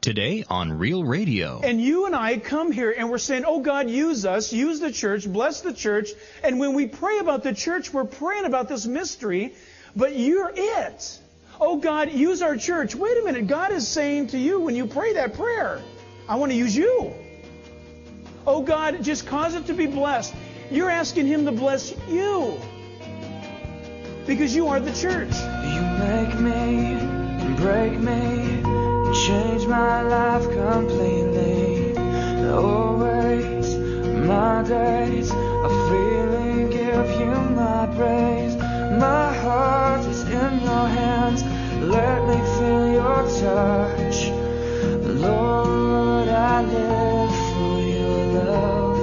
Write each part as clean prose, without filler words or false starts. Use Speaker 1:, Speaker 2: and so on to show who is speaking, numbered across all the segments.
Speaker 1: Today on Real Radio.
Speaker 2: And you and I come here and we're saying, oh God, use us, use the church, bless the church. And when we pray about the church, we're praying about this mystery, but you're it. Oh God, use our church. Wait a minute, God is saying to you when you pray that prayer, I want to use you. Oh God, just cause it to be blessed. You're asking Him to bless you. Because you are the church.
Speaker 3: You make me and break me. Change my life completely. Always my days of freely give you my praise. My heart is in your hands. Let me feel your touch. Lord, I live for your love.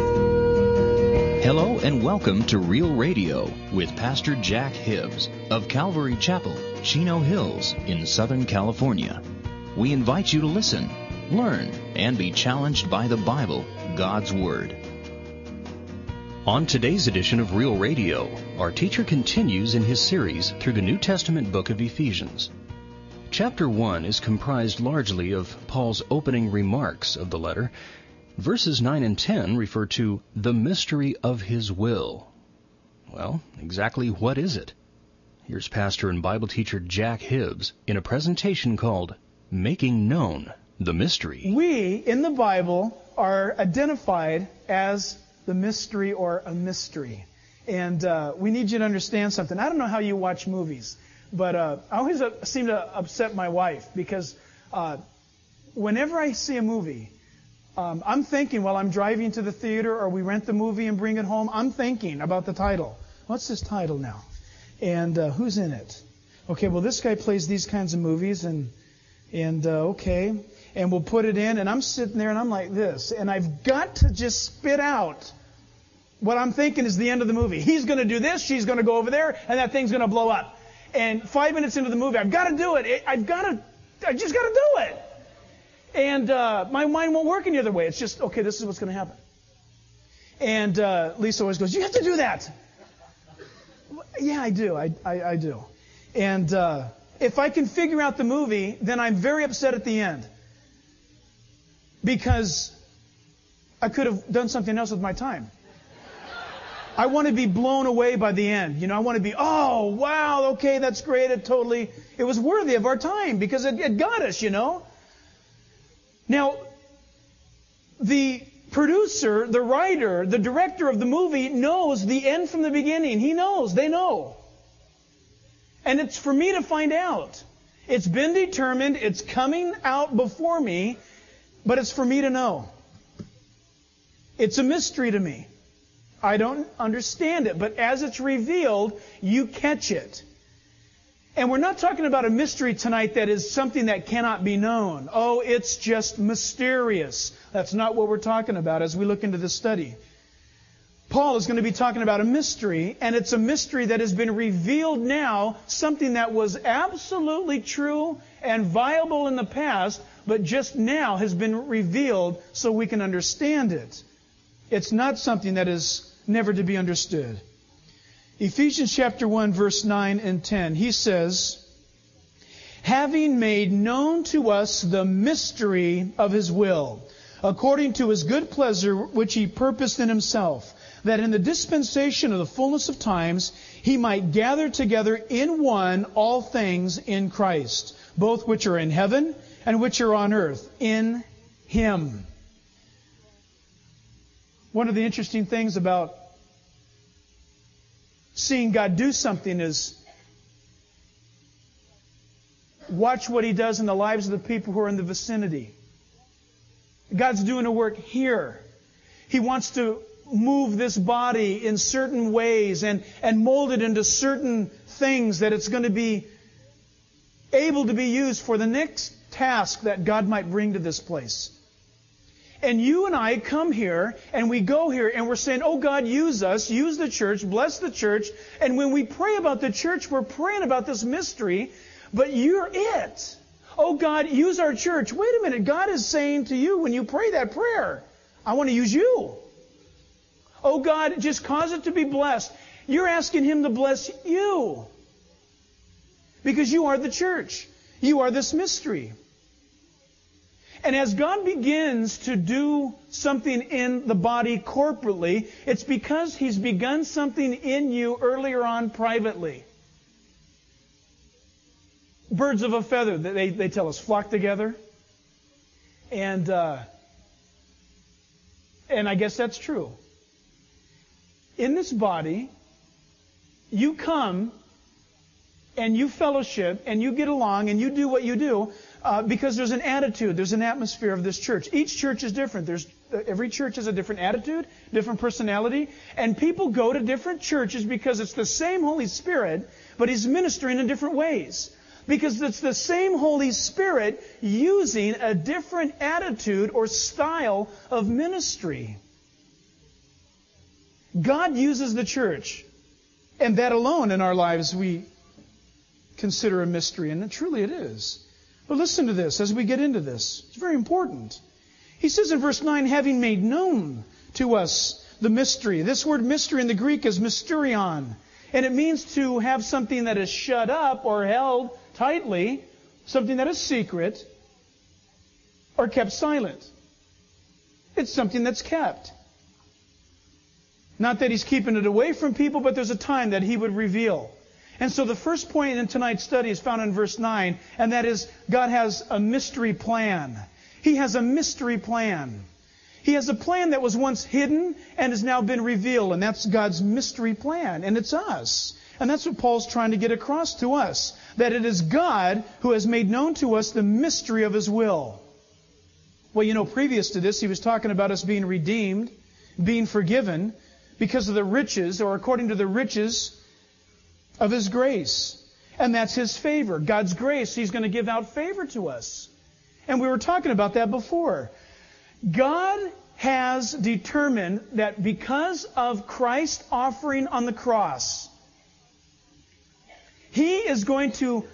Speaker 1: Hello and welcome to Real Radio with Pastor Jack Hibbs of Calvary Chapel, Chino Hills in Southern California. We invite you to listen, learn, and be challenged by the Bible, God's Word. On today's edition of Real Radio, our teacher continues in his series through the New Testament book of Ephesians. Chapter 1 is comprised largely of Paul's opening remarks of the letter. Verses 9 and 10 refer to the mystery of his will. Well, exactly what is it? Here's pastor and Bible teacher Jack Hibbs in a presentation called Making Known the Mystery.
Speaker 2: We, in the Bible, are identified as the mystery or a mystery. And we need you to understand something. I don't know how you watch movies, but I always seem to upset my wife because whenever I see a movie, I'm thinking while I'm driving to the theater or we rent the movie and bring it home, I'm thinking about the title. What's this title now? And who's in it? Okay, well, this guy plays these kinds of movies and okay, and we'll put it in, and I'm sitting there and I'm like this, and I've got to just spit out what I'm thinking is the end of the movie. He's going to do this, she's going to go over there, and that thing's going to blow up. And 5 minutes into the movie, I've got to do it. I just got to do it. And my mind won't work any other way. It's just, okay, this is what's going to happen. And Lisa always goes, you have to do that. Yeah, I do. I do. And if I can figure out the movie, then I'm very upset at the end. Because I could have done something else with my time. I want to be blown away by the end. You know, I want to be, oh, wow, okay, that's great. It was worthy of our time because it got us, you know. Now, the producer, the writer, the director of the movie knows the end from the beginning. He knows. They know. And it's for me to find out. It's been determined. It's coming out before me. But it's for me to know. It's a mystery to me. I don't understand it. But as it's revealed, you catch it. And we're not talking about a mystery tonight that is something that cannot be known. Oh, it's just mysterious. That's not what we're talking about as we look into this study. Paul is going to be talking about a mystery, and it's a mystery that has been revealed now, something that was absolutely true and viable in the past, but just now has been revealed so we can understand it. It's not something that is never to be understood. Ephesians chapter 1, verse 9 and 10, he says, having made known to us the mystery of His will, according to His good pleasure which He purposed in Himself, that in the dispensation of the fullness of times He might gather together in one all things in Christ, both which are in heaven and which are on earth, in Him. One of the interesting things about seeing God do something is watch what He does in the lives of the people who are in the vicinity. God's doing a work here. He wants to move this body in certain ways and mold it into certain things that it's going to be able to be used for the next task that God might bring to this place. And you and I come here and we go here and we're saying, oh God, use us, use the church, bless the church. And when we pray about the church, we're praying about this mystery, but you're it. Oh God, use our church. Wait a minute, God is saying to you when you pray that prayer, I want to use you. Oh God, just cause it to be blessed. You're asking Him to bless you. Because you are the church. You are this mystery. And as God begins to do something in the body corporately, it's because He's begun something in you earlier on privately. Birds of a feather, they tell us, flock together. And I guess that's true. In this body, you come and you fellowship and you get along and you do what you do because there's an attitude, there's an atmosphere of this church. Each church is different. Every church has a different attitude, different personality, and people go to different churches because it's the same Holy Spirit, but He's ministering in different ways. Because it's the same Holy Spirit using a different attitude or style of ministry. God uses the church. And that alone in our lives we consider a mystery. And truly it is. But listen to this as we get into this. It's very important. He says in verse 9, having made known to us the mystery. This word mystery in the Greek is mysterion. And it means to have something that is shut up or held tightly, something that is secret or kept silent. It's something that's kept. Not that He's keeping it away from people, but there's a time that He would reveal. And so the first point in tonight's study is found in verse 9, and that is God has a mystery plan. He has a mystery plan. He has a plan that was once hidden and has now been revealed, and that's God's mystery plan, and it's us. And that's what Paul's trying to get across to us, that it is God who has made known to us the mystery of His will. Well, you know, previous to this, he was talking about us being redeemed, being forgiven, because of the riches, or according to the riches of His grace. And that's His favor. God's grace, He's going to give out favor to us. And we were talking about that before. God has determined that because of Christ's offering on the cross, He is going to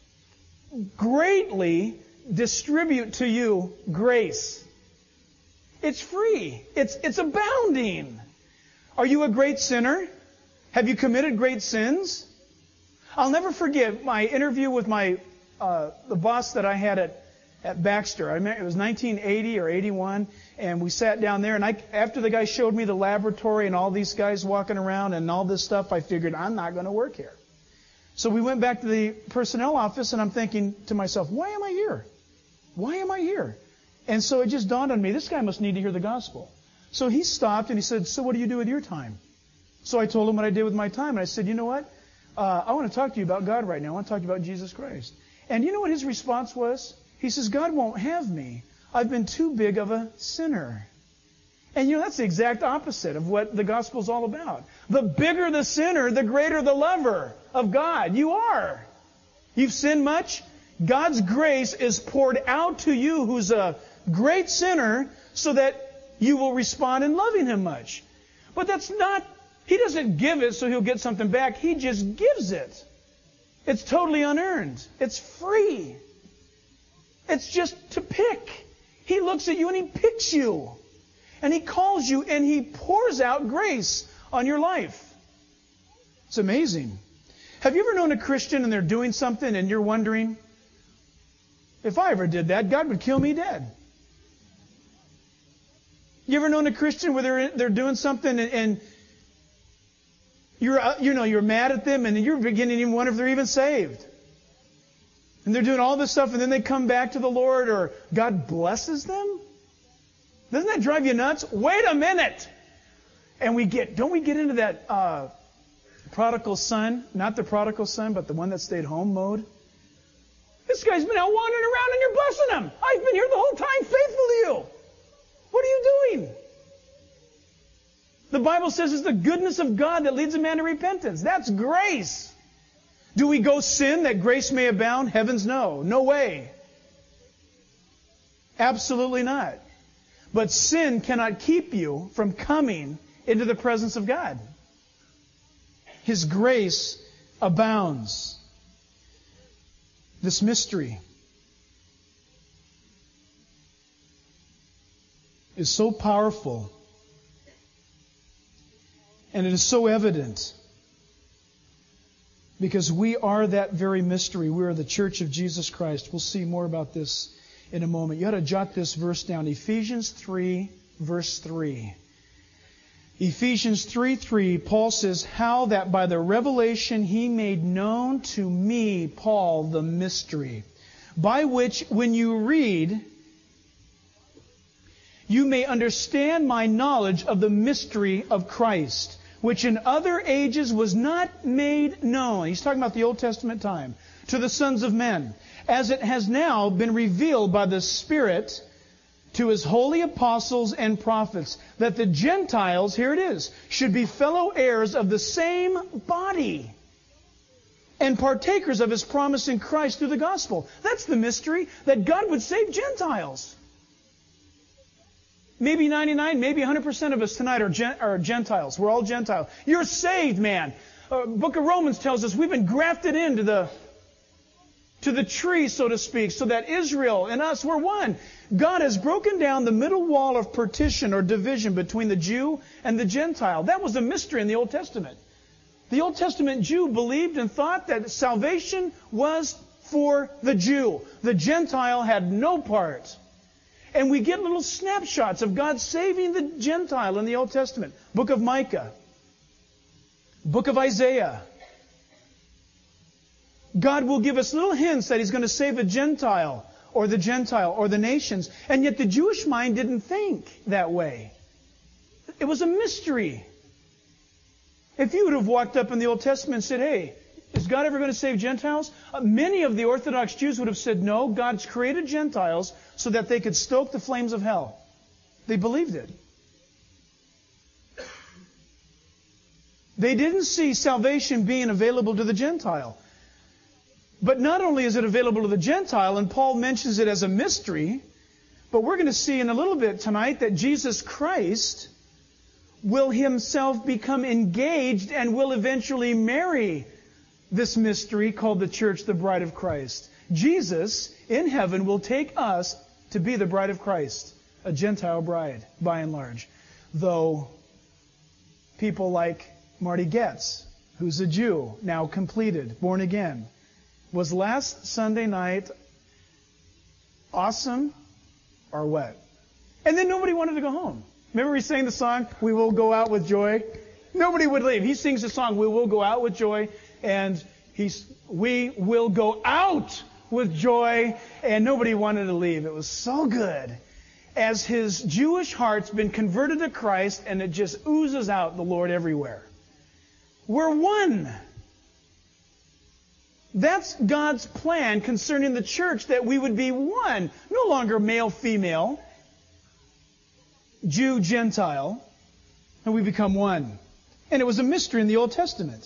Speaker 2: greatly distribute to you grace. It's free. It's abounding. Are you a great sinner? Have you committed great sins? I'll never forget my interview with the boss that I had at Baxter. I remember it was 1980 or 81, and we sat down there, and after the guy showed me the laboratory and all these guys walking around and all this stuff, I figured, I'm not going to work here. So we went back to the personnel office, and I'm thinking to myself, why am I here? Why am I here? And so it just dawned on me, this guy must need to hear the gospel. So he stopped and he said, so what do you do with your time? So I told him what I did with my time. And I said, you know what? I want to talk to you about God right now. I want to talk to you about Jesus Christ. And you know what his response was? He says, God won't have me. I've been too big of a sinner. And you know, that's the exact opposite of what the gospel's all about. The bigger the sinner, the greater the lover of God. You are. You've sinned much. God's grace is poured out to you, who's a great sinner, so that you will respond in loving Him much. But that's not, He doesn't give it so He'll get something back. He just gives it. It's totally unearned. It's free. It's just to pick. He looks at you and He picks you. And He calls you and He pours out grace on your life. It's amazing. Have you ever known a Christian and they're doing something and you're wondering, if I ever did that, God would kill me dead? You ever known a Christian where they're doing something and you're mad at them and you're beginning to even wonder if they're even saved? And they're doing all this stuff and then they come back to the Lord, or God blesses them? Doesn't that drive you nuts? Wait a minute! And don't we get into that prodigal son, not the prodigal son, but the one that stayed home mode? This guy's been out wandering around and you're blessing him. I've been here the whole time faithful to you. What are you doing? The Bible says it's the goodness of God that leads a man to repentance. That's grace. Do we go sin that grace may abound? Heavens no. No way. Absolutely not. But sin cannot keep you from coming into the presence of God. His grace abounds. This mystery is so powerful, and it is so evident, because we are that very mystery. We are the Church of Jesus Christ. We'll see more about this in a moment. You ought to jot this verse down. Ephesians 3, verse 3. Ephesians 3:3, Paul says, how that by the revelation he made known to me, Paul, the mystery, by which when you read, you may understand my knowledge of the mystery of Christ, which in other ages was not made known. He's talking about the Old Testament time. To the sons of men, as it has now been revealed by the Spirit to His holy apostles and prophets, that the Gentiles, here it is, should be fellow heirs of the same body and partakers of His promise in Christ through the gospel. That's the mystery, that God would save Gentiles. Maybe 99, maybe 100% of us tonight are Gentiles. We're all Gentiles. You're saved, man. Book of Romans tells us we've been grafted into the tree, so to speak, so that Israel and us were one. God has broken down the middle wall of partition or division between the Jew and the Gentile. That was a mystery in the Old Testament. The Old Testament Jew believed and thought that salvation was for the Jew. The Gentile had no part. And we get little snapshots of God saving the Gentile in the Old Testament. Book of Micah. Book of Isaiah. God will give us little hints that He's going to save a Gentile or the nations. And yet the Jewish mind didn't think that way. It was a mystery. If you would have walked up in the Old Testament and said, hey, is God ever going to save Gentiles? Many of the Orthodox Jews would have said, no, God's created Gentiles so that they could stoke the flames of hell. They believed it. They didn't see salvation being available to the Gentile. But not only is it available to the Gentile, and Paul mentions it as a mystery, but we're going to see in a little bit tonight that Jesus Christ will Himself become engaged and will eventually marry this mystery called the church, the bride of Christ. Jesus in heaven will take us to be the bride of Christ, a Gentile bride, by and large. Though people like Marty Goetz, who's a Jew, now completed, born again, was last Sunday night awesome or what? And then nobody wanted to go home. Remember he sang the song, We Will Go Out With Joy? Nobody would leave. He sings the song, We Will Go Out With Joy, and we will go out with joy, and nobody wanted to leave. It was so good. As his Jewish heart's been converted to Christ, and it just oozes out the Lord everywhere. We're one. That's God's plan concerning the church, that we would be one. No longer male, female, Jew, Gentile, and we become one. And it was a mystery in the Old Testament.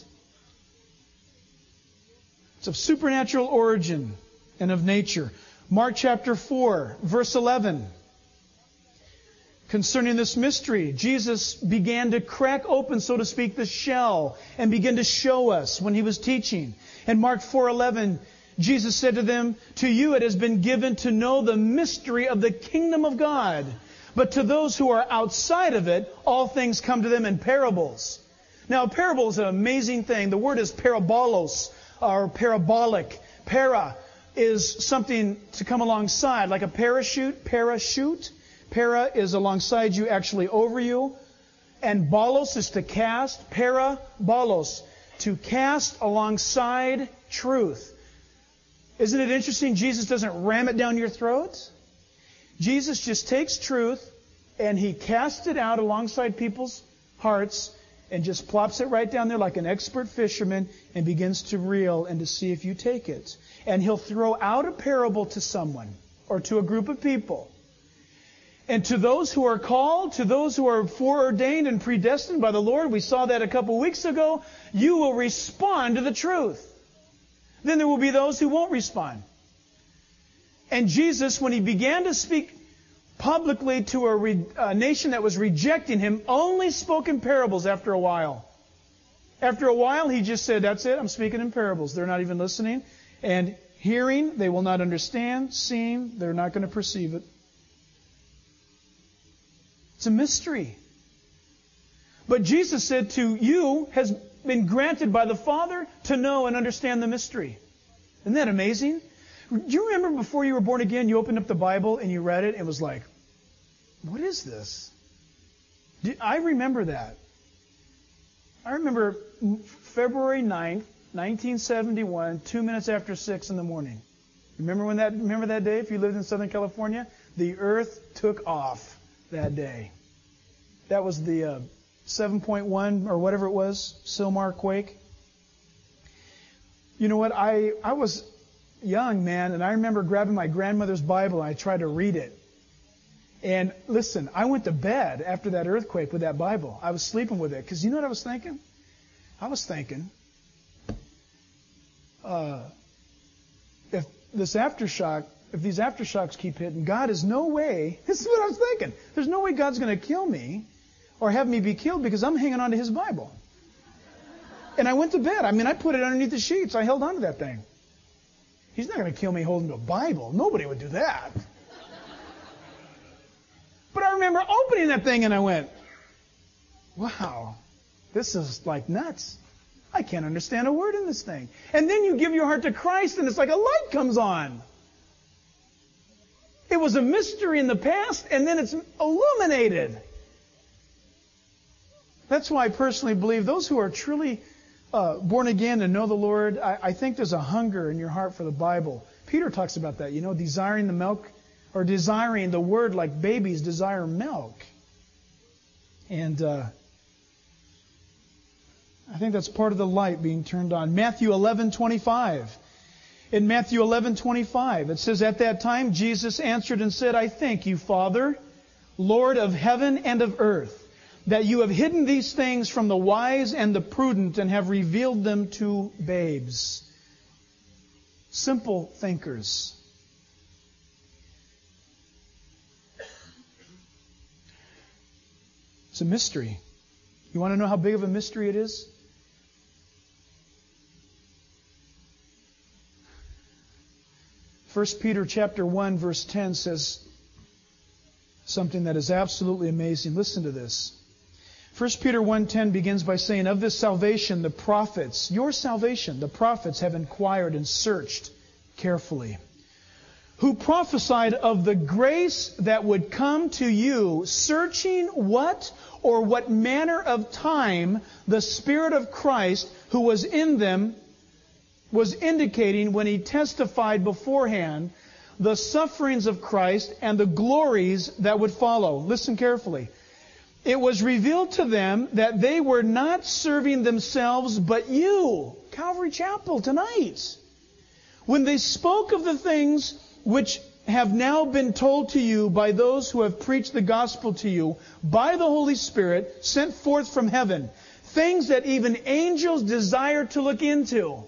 Speaker 2: It's of supernatural origin and of nature. Mark chapter 4, verse 11. Concerning this mystery, Jesus began to crack open, so to speak, the shell and begin to show us when He was teaching. In Mark 4:11, Jesus said to them, to you it has been given to know the mystery of the kingdom of God. But to those who are outside of it, all things come to them in parables. Now, a parable is an amazing thing. The word is parabolos, or parabolic. Para is something to come alongside, like a parachute. Para is alongside you, actually over you. And balos is to cast. Parabolos, to cast alongside truth. Isn't it interesting? Jesus doesn't ram it down your throat. Jesus just takes truth and He casts it out alongside people's hearts and just plops it right down there like an expert fisherman and begins to reel and to see if you take it. And He'll throw out a parable to someone or to a group of people. And to those who are called, to those who are foreordained and predestined by the Lord, we saw that a couple weeks ago, you will respond to the truth. Then there will be those who won't respond. And Jesus, when He began to speak publicly to a nation that was rejecting Him, only spoke in parables after a while. After a while, He just said, that's it, I'm speaking in parables. They're not even listening. And hearing, they will not understand. Seeing, they're not going to perceive it. It's a mystery. But Jesus said to you has been granted by the Father to know and understand the mystery. Isn't that amazing? Do you remember before you were born again, you opened up the Bible and you read it and it was like, what is this? I remember that. I remember February 9th, 1971, 2 minutes after 6 in the morning. Remember that day if you lived in Southern California? The earth took off that day. That was the 7.1 or whatever it was, Sylmar quake. You know what? I was young, man, and I remember grabbing my grandmother's Bible and I tried to read it. And listen, I went to bed after that earthquake with that Bible. I was sleeping with it because you know what I was thinking? I was thinking, if these aftershocks keep hitting, God is no way. This is what I was thinking. There's no way God's going to kill me or have me be killed because I'm hanging on to His Bible. And I went to bed. I mean, I put it underneath the sheets. I held on to that thing. He's not going to kill me holding to a Bible. Nobody would do that. But I remember opening that thing and I went, wow, this is like nuts. I can't understand a word in this thing. And then you give your heart to Christ and it's like a light comes on. It was a mystery in the past and then it's illuminated. That's why I personally believe those who are truly born again and know the Lord, I think there's a hunger in your heart for the Bible. Peter talks about that, desiring the milk or desiring the Word like babies desire milk. And I think that's part of the light being turned on. Matthew 11:25. In Matthew 11:25, it says, "At that time Jesus answered and said, I thank you, Father, Lord of heaven and of earth, that you have hidden these things from the wise and the prudent and have revealed them to babes." Simple thinkers. It's a mystery. You want to know how big of a mystery it is? First Peter chapter 1 verse 10 says something that is absolutely amazing. Listen to this. 1 Peter 1:10 begins by saying, "Of this salvation the prophets," your salvation, the prophets have inquired and searched carefully, "who prophesied of the grace that would come to you, searching what or what manner of time the Spirit of Christ who was in them was indicating when He testified beforehand the sufferings of Christ and the glories that would follow." Listen carefully. "It was revealed to them that they were not serving themselves but you," Calvary Chapel tonight, "when they spoke of the things which have now been told to you by those who have preached the gospel to you by the Holy Spirit sent forth from heaven, things that even angels desire to look into."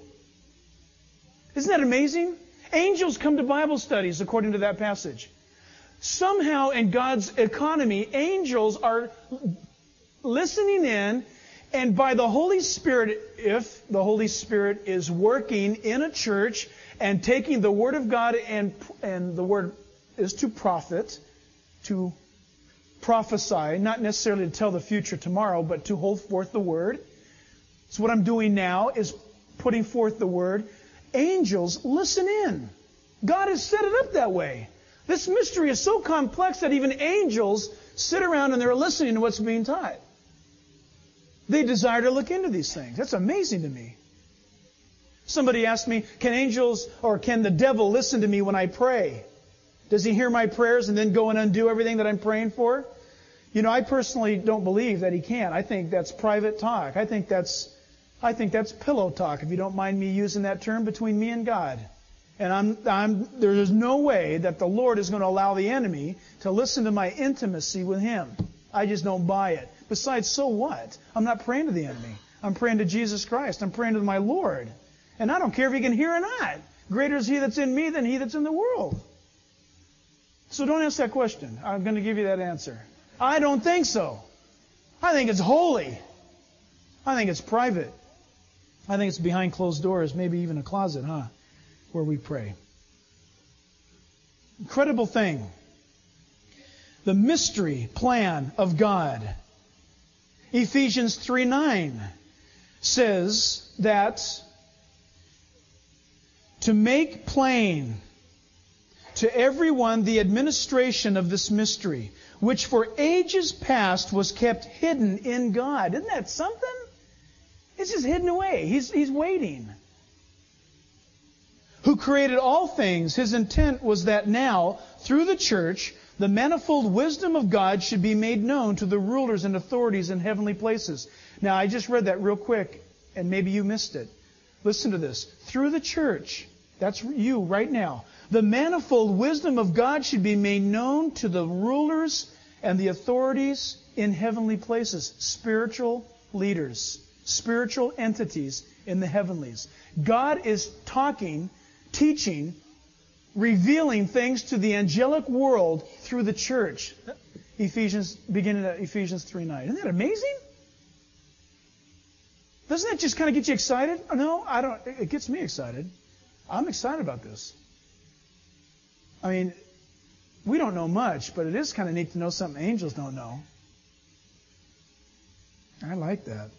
Speaker 2: Isn't that amazing? Angels come to Bible studies according to that passage. Somehow in God's economy, angels are listening in, and by the Holy Spirit, if the Holy Spirit is working in a church and taking the Word of God, and the Word is to prophet, to prophesy, not necessarily to tell the future tomorrow, but to hold forth the Word. So what I'm doing now is putting forth the Word. Angels listen in. God has set it up that way. This mystery is so complex that even angels sit around and they're listening to what's being taught. They desire to look into these things. That's amazing to me. Somebody asked me, can angels or can the devil listen to me when I pray? Does he hear my prayers and then go and undo everything that I'm praying for? I personally don't believe that he can. I think that's private talk. I think that's pillow talk, if you don't mind me using that term, between me and God. And there's no way that the Lord is going to allow the enemy to listen to my intimacy with Him. I just don't buy it. Besides, so what? I'm not praying to the enemy. I'm praying to Jesus Christ. I'm praying to my Lord. And I don't care if He can hear or not. Greater is He that's in me than he that's in the world. So don't ask that question. I'm going to give you that answer. I don't think so. I think it's holy. I think it's private. I think it's behind closed doors, maybe even a closet, where we pray. Incredible thing. The mystery plan of God. Ephesians 3:9 says that to make plain to everyone the administration of this mystery, which for ages past was kept hidden in God. Isn't that something? It's just hidden away. He's waiting. Who created all things. His intent was that now, through the church, the manifold wisdom of God should be made known to the rulers and authorities in heavenly places. Now, I just read that real quick, and maybe you missed it. Listen to this. Through the church, that's you right now, the manifold wisdom of God should be made known to the rulers and the authorities in heavenly places. Spiritual leaders, spiritual entities in the heavenlies. God is talking, teaching, revealing things to the angelic world through the church. Beginning at Ephesians 3:9. Isn't that amazing? Doesn't that just kind of get you excited? No, I don't. It gets me excited. I'm excited about this. I mean, we don't know much, but it is kind of neat to know something angels don't know. I like that.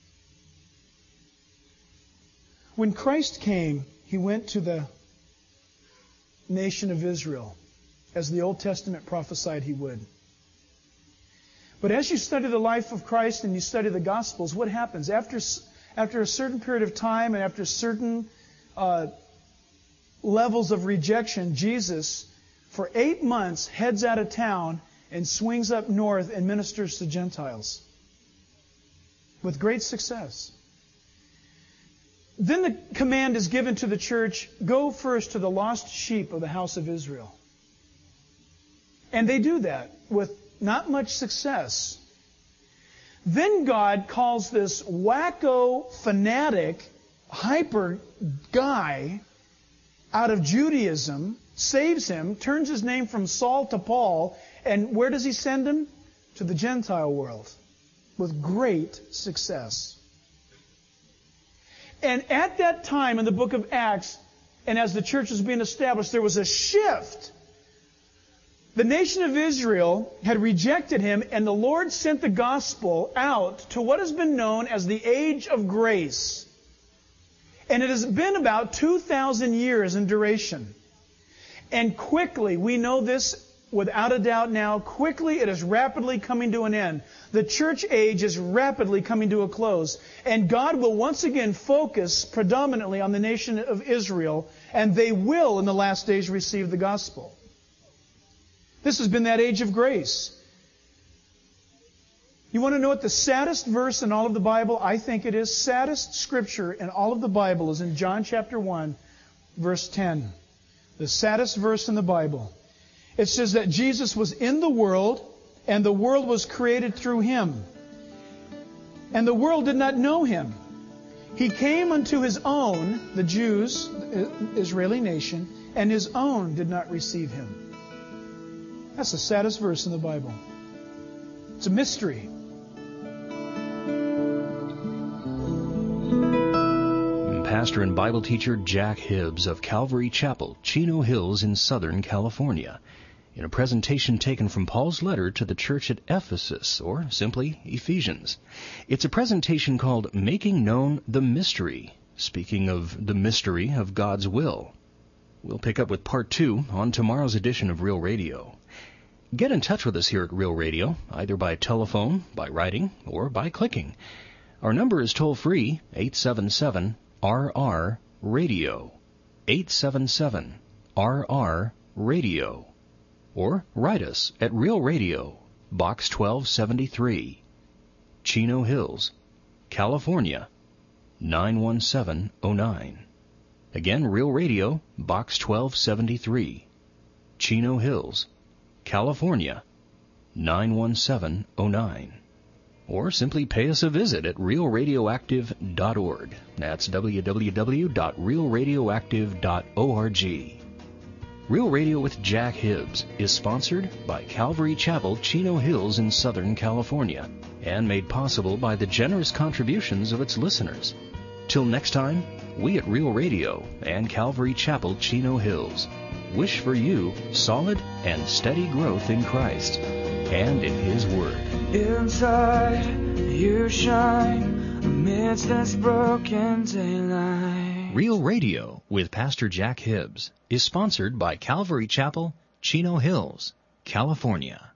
Speaker 2: When Christ came, He went to the nation of Israel, as the Old Testament prophesied He would. But as you study the life of Christ and you study the Gospels, what happens? After a certain period of time and after certain levels of rejection, Jesus, for 8 months, heads out of town and swings up north and ministers to Gentiles with great success. Then the command is given to the church, go first to the lost sheep of the house of Israel. And they do that with not much success. Then God calls this wacko, fanatic, hyper guy out of Judaism, saves him, turns his name from Saul to Paul, and where does He send him? To the Gentile world with great success. And at that time in the book of Acts, and as the church was being established, there was a shift. The nation of Israel had rejected Him, and the Lord sent the gospel out to what has been known as the age of grace. And it has been about 2,000 years in duration. And quickly, we know this without a doubt now, quickly it is rapidly coming to an end. The church age is rapidly coming to a close. And God will once again focus predominantly on the nation of Israel, and they will in the last days receive the gospel. This has been that age of grace. You want to know what the saddest verse in all of the Bible? I think it is. Saddest scripture in all of the Bible is in John chapter 1, verse 10. The saddest verse in the Bible. It says that Jesus was in the world, and the world was created through Him. And the world did not know Him. He came unto His own, the Jews, the Israeli nation, and His own did not receive Him. That's the saddest verse in the Bible. It's a mystery.
Speaker 1: Pastor and Bible teacher Jack Hibbs of Calvary Chapel, Chino Hills in Southern California, in a presentation taken from Paul's letter to the church at Ephesus, or simply Ephesians. It's a presentation called Making Known the Mystery, speaking of the mystery of God's will. We'll pick up with part 2 on tomorrow's edition of Real Radio. Get in touch with us here at Real Radio, either by telephone, by writing, or by clicking. Our number is toll-free, 877-RR-RADIO, 877-RR-RADIO. Or write us at Real Radio, Box 1273, Chino Hills, California, 91709. Again, Real Radio, Box 1273, Chino Hills, California, 91709. Or simply pay us a visit at realradioactive.org. That's www.realradioactive.org. Real Radio with Jack Hibbs is sponsored by Calvary Chapel, Chino Hills in Southern California, and made possible by the generous contributions of its listeners. Till next time, we at Real Radio and Calvary Chapel, Chino Hills wish for you solid and steady growth in Christ and in His Word.
Speaker 3: Inside you shine amidst this broken daylight.
Speaker 1: Real Radio with Pastor Jack Hibbs is sponsored by Calvary Chapel, Chino Hills, California.